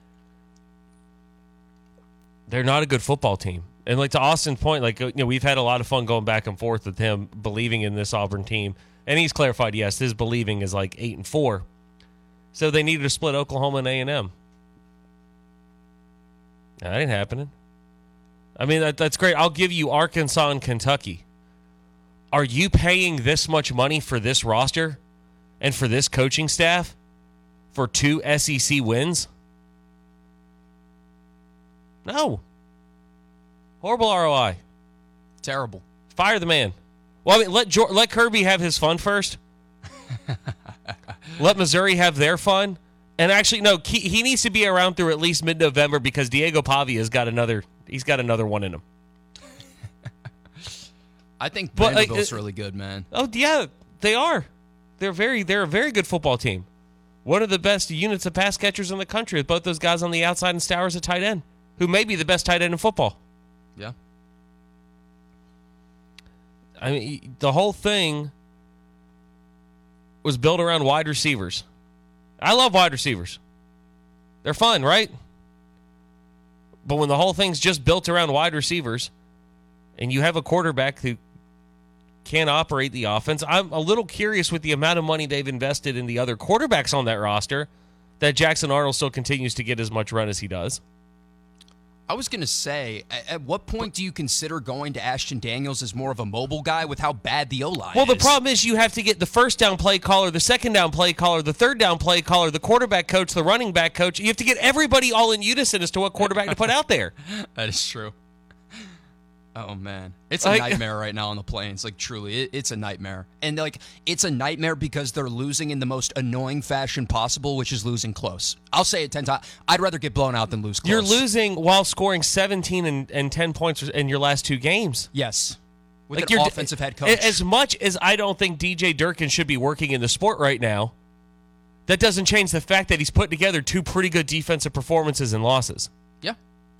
they're not a good football team. And, to Austin's point, we've had a lot of fun going back and forth with him believing in this Auburn team. And he's clarified, yes, his believing is 8-4. So they needed to split Oklahoma and A&M. That ain't happening. I mean, that's great. I'll give you Arkansas and Kentucky. Are you paying this much money for this roster and for this coaching staff for 2 SEC wins? No. Horrible ROI. Terrible. Fire the man. Well, I mean, let Kirby have his fun first. Let Missouri have their fun. And actually, no, he needs to be around through at least mid-November because Diego Pavia's got another one in him. I think Vanderbilt's really good, man. Oh yeah, they are. They're a very good football team. One of the best units of pass catchers in the country with both those guys on the outside and Stowers at tight end, who may be the best tight end in football. Yeah. I mean, the whole thing was built around wide receivers. I love wide receivers. They're fun, right? But when the whole thing's just built around wide receivers and you have a quarterback who can't operate the offense, I'm a little curious with the amount of money they've invested in the other quarterbacks on that roster that Jackson Arnold still continues to get as much run as he does. I was going to say, at what point do you consider going to Ashton Daniels as more of a mobile guy with how bad the O-line is? Well, the problem is you have to get the first down play caller, the second down play caller, the third down play caller, the quarterback coach, the running back coach. You have to get everybody all in unison as to what quarterback to put out there. That is true. Oh, man. It's a nightmare right now on the Plains. Like, truly, it's a nightmare. And, like, it's a nightmare because they're losing in the most annoying fashion possible, which is losing close. I'll say it 10 times. I'd rather get blown out than lose close. You're losing while scoring 17 and 10 points in your last two games. Yes. With an offensive head coach. As much as I don't think DJ Durkin should be working in the sport right now, that doesn't change the fact that he's put together two pretty good defensive performances and losses. Yeah.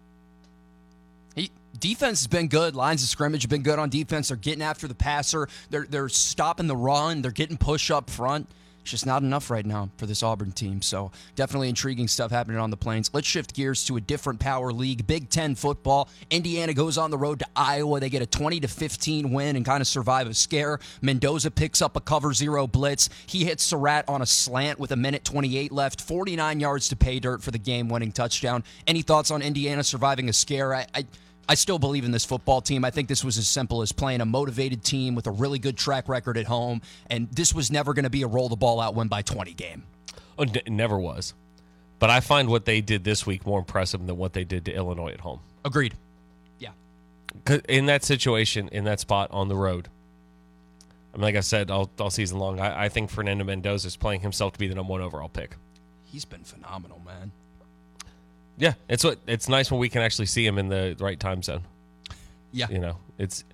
Defense has been good. Lines of scrimmage have been good on defense. They're getting after the passer. They're stopping the run. They're getting push up front. It's just not enough right now for this Auburn team. So definitely intriguing stuff happening on the Plains. Let's shift gears to a different power league, Big Ten football. Indiana goes on the road to Iowa. They get a 20-15 win and kind of survive a scare. Mendoza picks up a cover zero blitz. He hits Surratt on a slant with 1:28 left. 49 yards to pay dirt for the game-winning touchdown. Any thoughts on Indiana surviving a scare? I still believe in this football team. I think this was as simple as playing a motivated team with a really good track record at home, and this was never going to be a roll-the-ball-out win by 20 game. Oh, it never was. But I find what they did this week more impressive than what they did to Illinois at home. Agreed. Yeah. In that situation, in that spot on the road, I mean, like I said, all season long, I think Fernando Mendoza is playing himself to be the number 1 overall pick. He's been phenomenal, man. Yeah, it's nice when we can actually see him in the right time zone. Yeah. You know,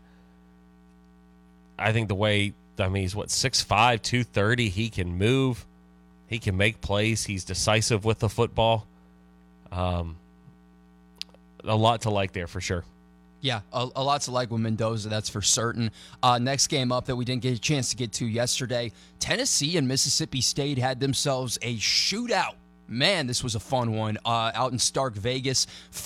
I think the way, he's 6'5", 230. He can move. He can make plays. He's decisive with the football. A lot to like there for sure. Yeah, a lot to like with Mendoza, that's for certain. Next game up that we didn't get a chance to get to yesterday, Tennessee and Mississippi State had themselves a shootout. Man, this was a fun one out in Stark Vegas.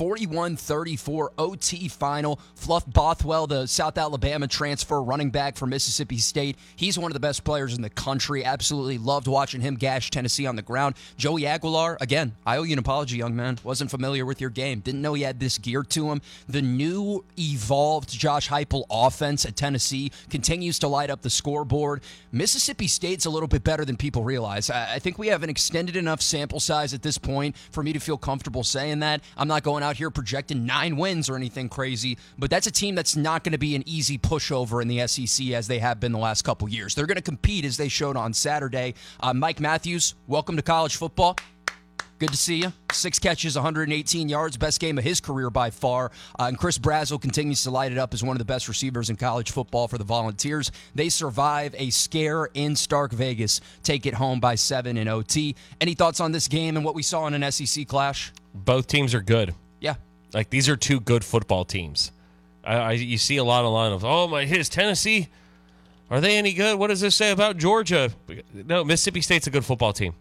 41-34 OT final. Fluff Bothwell, the South Alabama transfer running back for Mississippi State. He's one of the best players in the country. Absolutely loved watching him gash Tennessee on the ground. Joey Aguilar, again, I owe you an apology, young man. Wasn't familiar with your game. Didn't know he had this gear to him. The new evolved Josh Heupel offense at Tennessee continues to light up the scoreboard. Mississippi State's a little bit better than people realize. I think we have an extended enough sample size at this point for me to feel comfortable saying that. I'm not going out here projecting 9 wins or anything crazy, but that's a team that's not going to be an easy pushover in the SEC as they have been the last couple years. They're going to compete as they showed on Saturday. Mike Matthews, welcome to college football. Good to see you. 6 catches, 118 yards, best game of his career by far. And Chris Brazzell continues to light it up as one of the best receivers in college football for the Volunteers. They survive a scare in Stark Vegas, take it home by 7 in OT. Any thoughts on this game and what we saw in an SEC clash? Both teams are good. Yeah. Like, these are two good football teams. You see a lot of, his Tennessee, are they any good? What does this say about Georgia? No, Mississippi State's a good football team.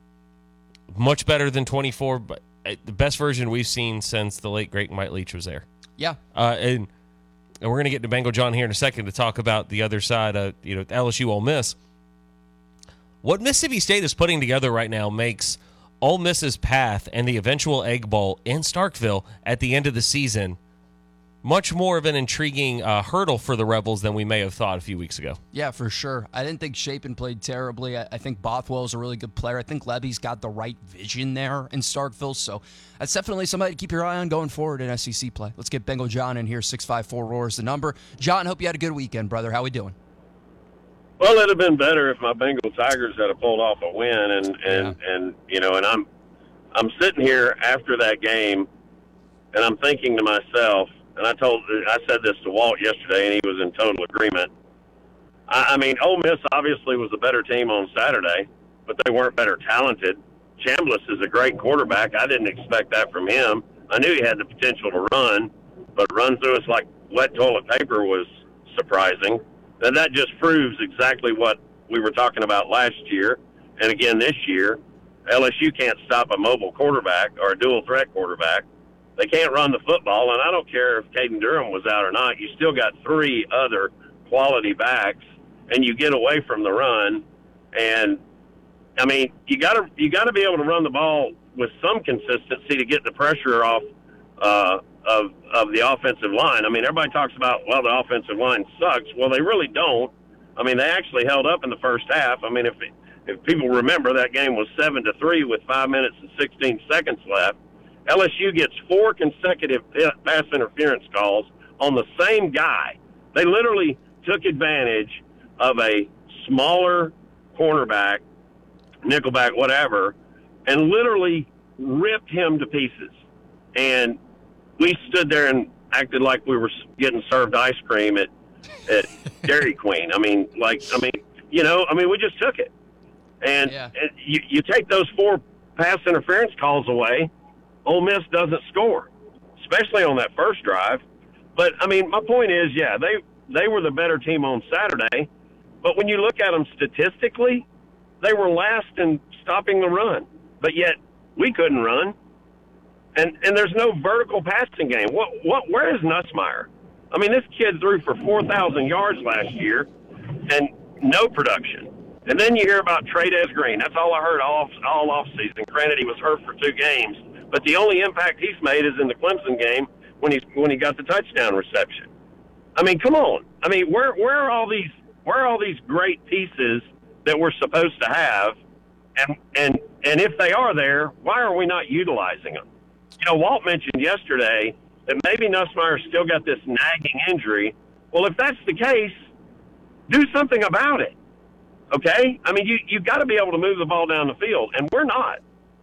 Much better than 24, but the best version we've seen since the late, great Mike Leach was there. Yeah. And we're going to get to Bengal John here in a second to talk about the other side of, LSU Ole Miss. What Mississippi State is putting together right now makes Ole Miss's path and the eventual Egg Bowl in Starkville at the end of the season much more of an intriguing hurdle for the Rebels than we may have thought a few weeks ago. Yeah, for sure. I didn't think Chapin played terribly. I think Bothwell's a really good player. I think Levy's got the right vision there in Starkville, so that's definitely somebody to keep your eye on going forward in SEC play. Let's get Bengal John in here. 654-ROAR is the number. John, hope you had a good weekend, brother. How we doing? Well, it'd have been better if my Bengal Tigers had pulled off a win, and I'm sitting here after that game, and I'm thinking to myself, and I said this to Walt yesterday, and he was in total agreement. I mean, Ole Miss obviously was a better team on Saturday, but they weren't better talented. Chambliss is a great quarterback. I didn't expect that from him. I knew he had the potential to run, but run through us like wet toilet paper was surprising. And that just proves exactly what we were talking about last year and again this year. LSU can't stop a mobile quarterback or a dual-threat quarterback. They can't run the football, and I don't care if Caden Durham was out or not. You still got 3 other quality backs, and you get away from the run. And, I mean, you got to be able to run the ball with some consistency to get the pressure off of the offensive line. I mean, everybody talks about, well, the offensive line sucks. Well, they really don't. I mean, they actually held up in the first half. I mean, if people remember, that game was 7-3 with 5 minutes and 16 seconds left. LSU gets 4 consecutive pass interference calls on the same guy. They literally took advantage of a smaller cornerback, nickelback, whatever, and literally ripped him to pieces. And we stood there and acted like we were getting served ice cream at Dairy Queen. I mean, we just took it. And you take those 4 pass interference calls away, Ole Miss doesn't score, especially on that first drive. But, I mean, my point is, yeah, they were the better team on Saturday. But when you look at them statistically, they were last in stopping the run. But yet we couldn't run. And there's no vertical passing game. Where is Nussmeier? I mean, this kid threw for 4,000 yards last year and no production. And then you hear about Trey'Dez Green. That's all I heard all offseason. Granted, he was hurt for 2 games. But the only impact he's made is in the Clemson game when he got the touchdown reception. I mean, come on. I mean, where are all these great pieces that we're supposed to have? And if they are there, why are we not utilizing them? You know, Walt mentioned yesterday that maybe Nussmeier's still got this nagging injury. Well, if that's the case, do something about it. Okay? I mean, you've got to be able to move the ball down the field, and we're not.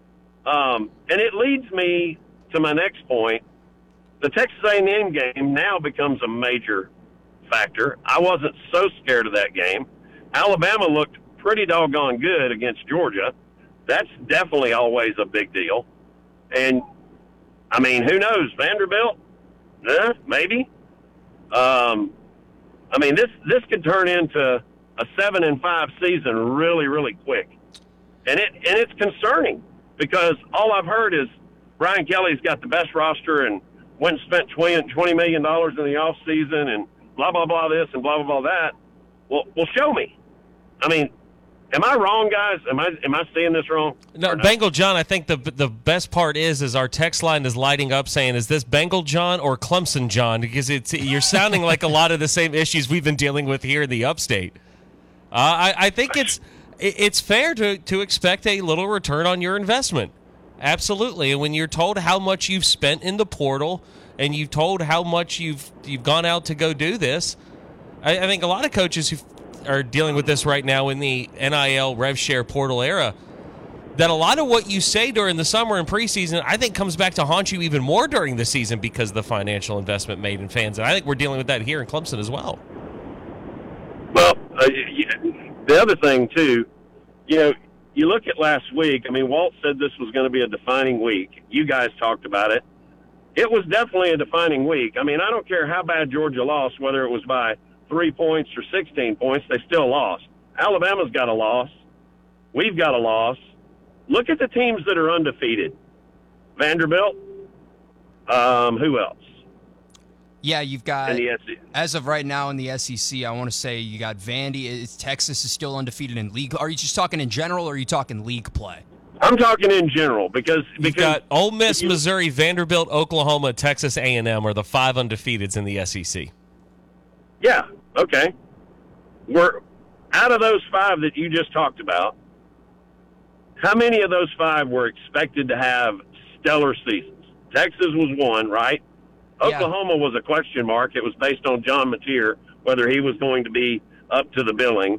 And it leads me to my next point. The Texas A&M game now becomes a major factor. I wasn't so scared of that game. Alabama looked pretty doggone good against Georgia. That's definitely always a big deal. And, I mean, who knows? Vanderbilt? Maybe. I mean, this could turn into a 7-5 season really, really quick. And it's concerning because all I've heard is Brian Kelly's got the best roster and went and spent $20 million in the offseason and blah, blah, blah this and blah, blah, blah that. Well, show me. I mean, am I wrong, guys? Am I seeing this wrong? No, Bengal John, I think the best part is our text line is lighting up saying, is this Bengal John or Clemson John? Because you're sounding like a lot of the same issues we've been dealing with here in the upstate. I think it's fair to expect a little return on your investment. Absolutely. And when you're told how much you've spent in the portal and you've told how much you've gone out to go do this, I think a lot of coaches who are dealing with this right now in the NIL rev share portal era, that a lot of what you say during the summer and preseason, I think comes back to haunt you even more during the season because of the financial investment made in fans. And I think we're dealing with that here in Clemson as well. Well, the other thing, too, you look at last week. I mean, Walt said this was going to be a defining week. You guys talked about it. It was definitely a defining week. I mean, I don't care how bad Georgia lost, whether it was by 3 points or 16 points, they still lost. Alabama's got a loss. We've got a loss. Look at the teams that are undefeated. Vanderbilt. Who else? Yeah, you've got, in the SEC. As of right now in the SEC, I want to say you got Vandy. Texas is still undefeated in league. Are you just talking in general, or are you talking league play? I'm talking in general because you've got Ole Miss, Missouri, Vanderbilt, Oklahoma, Texas A&M are the 5 undefeateds in the SEC. Yeah, okay. We're out of those 5 that you just talked about. How many of those 5 were expected to have stellar seasons? Texas was one, right? Yeah. Oklahoma was a question mark. It was based on John Mateer, whether he was going to be up to the billing.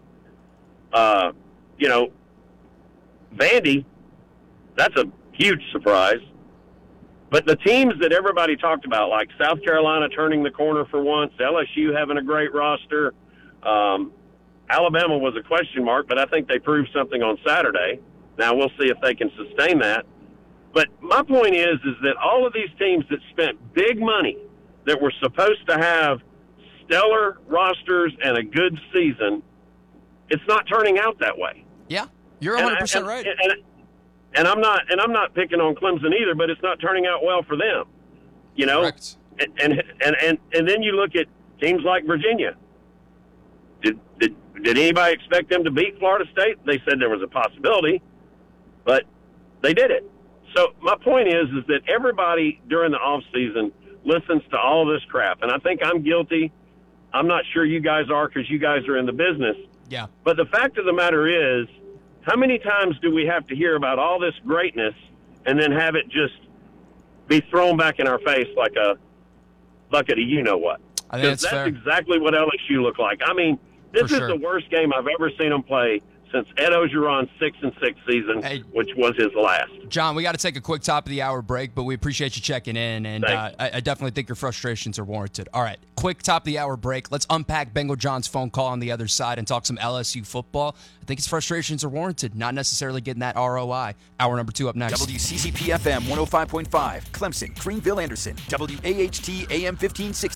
Vandy, that's a huge surprise. But the teams that everybody talked about, like South Carolina turning the corner for once, LSU having a great roster, Alabama was a question mark, but I think they proved something on Saturday. Now we'll see if they can sustain that. But my point is that all of these teams that spent big money that were supposed to have stellar rosters and a good season, it's not turning out that way. Yeah, you're 100% right. And I'm not picking on Clemson either, but it's not turning out well for them. You know, Correct. and then you look at teams like Virginia. Did anybody expect them to beat Florida State? They said there was a possibility, but they did it. So my point is that everybody during the off season listens to all this crap, and I think I'm guilty. I'm not sure you guys are because you guys are in the business. Yeah. But the fact of the matter is, how many times do we have to hear about all this greatness and then have it just be thrown back in our face like a bucket of you-know-what? I think that's fair. Exactly what LSU looked like. I mean, this is the worst game I've ever seen them play since Ed Ogeron's 6-6 season, which was his last. John, we got to take a quick top of the hour break, but we appreciate you checking in, and I definitely think your frustrations are warranted. All right, quick top of the hour break. Let's unpack Bengal John's phone call on the other side and talk some LSU football. I think his frustrations are warranted, not necessarily getting that ROI. Hour number 2 up next. WCCP FM 105.5, Clemson, Greenville, Anderson, WAHT AM 1560.